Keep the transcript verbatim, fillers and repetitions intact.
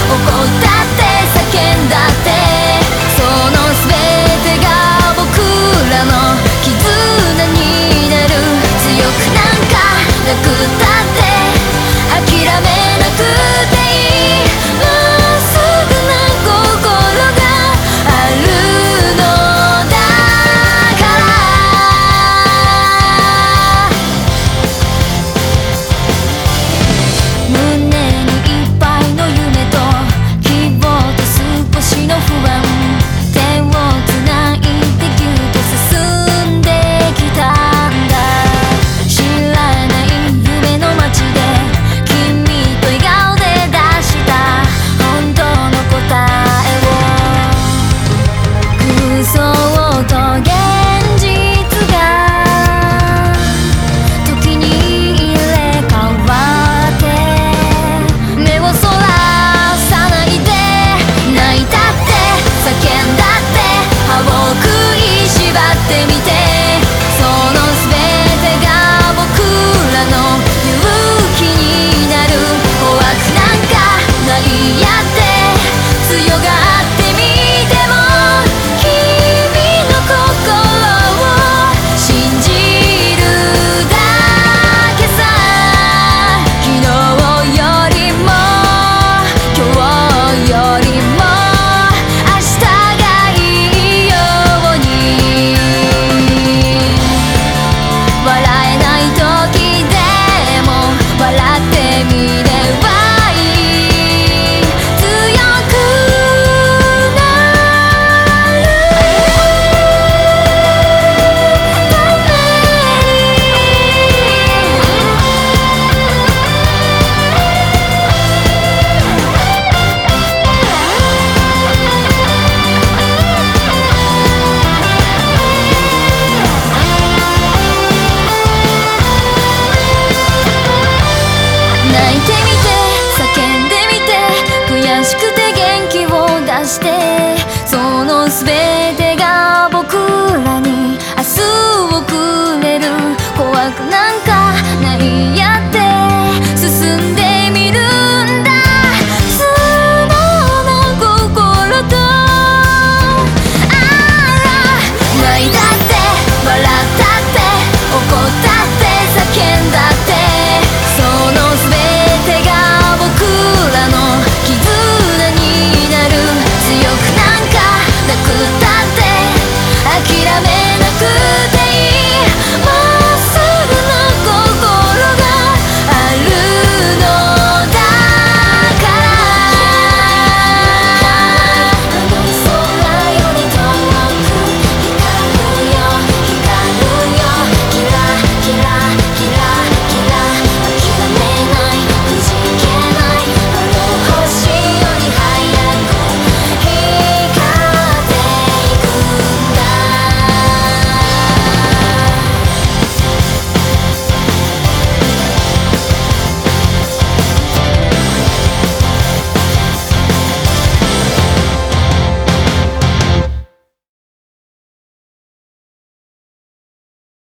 怒ったって叫んだってその全てが僕らの絆になる強くなんかなくったって諦めなくていいまっすぐな心があるのだ胸にいっぱいの夢と希望と少しの不安手をつないでぎゅっと進んできたんだ知らない夢の街で君と笑顔で出した本当の答えを空想と現実が時に入れ替わって目をそらさないで泣いたって叫んだって歯を食いしばってみてその全てが僕らの勇気になる怖くなんかないやって強が